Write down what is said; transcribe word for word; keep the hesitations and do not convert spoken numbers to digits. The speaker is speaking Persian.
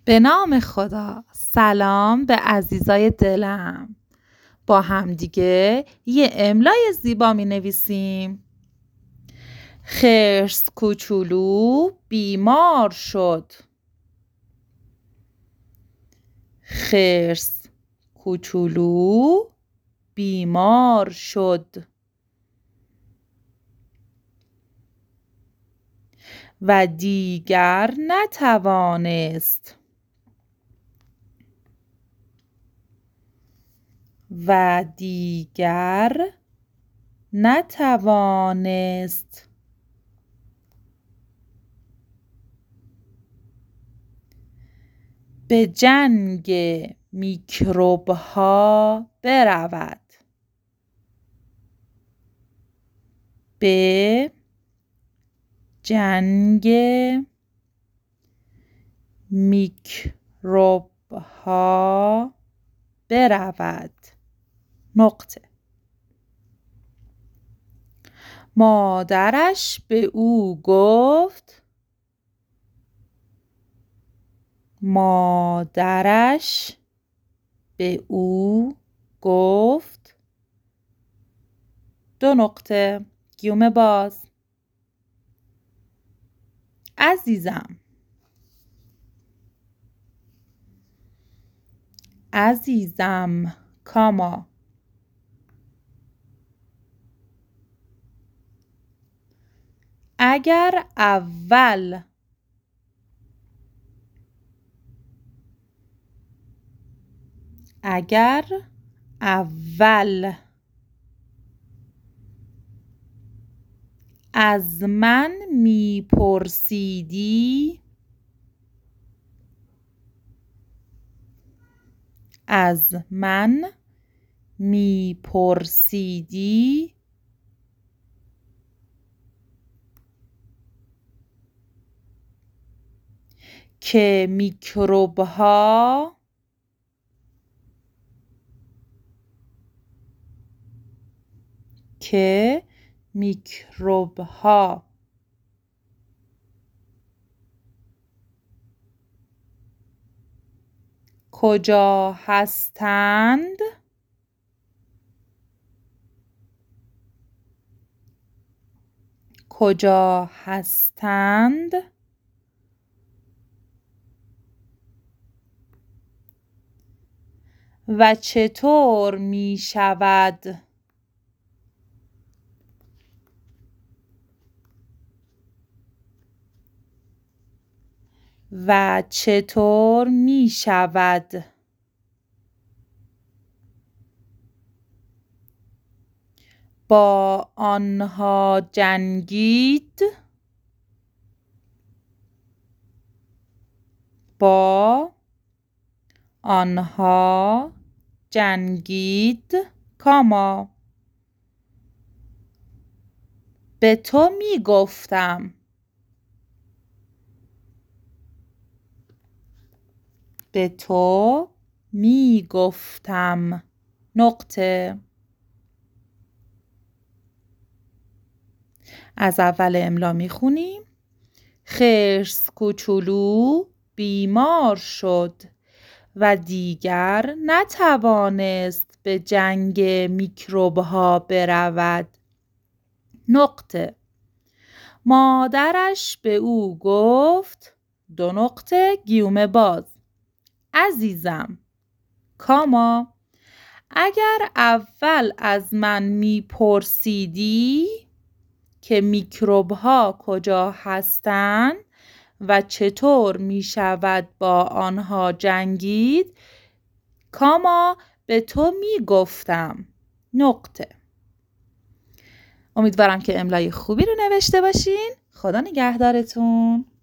به نام خدا. سلام به عزیزای دلم. با همدیگه یه املای زیبا می نویسیم. خرس کوچولو بیمار شد. خرس کوچولو بیمار شد و دیگر نتوانست و دیگر نتوانست به جنگ میکروب‌ها برود. به جنگ میکروب‌ها برود. نقطه. مادرش به او گفت مادرش به او گفت دو نقطه گیوم باز. عزیزم عزیزم کاما اگر اول اگر اول از من میپرسیدی از من میپرسیدی که میکروب‌ها که میکروب‌ها کجا هستند کجا هستند و چطور می شود و چطور می شود با آنها جنگید با آنها جنگید کاما به تو می گفتم به تو می گفتم نقطه. از اول املا می خونیم. خرس کوچولو بیمار شد و دیگر نتوانست به جنگ میکروب‌ها برود. نقطه. مادرش به او گفت دو نقطه گیوم باز. عزیزم کاما اگر اول از من میپرسیدی که میکروب‌ها کجا هستند و چطور می شود با آنها جنگید کاما به تو می گفتم نقطه. امیدوارم که املای خوبی رو نوشته باشین. خدا نگهدارتون.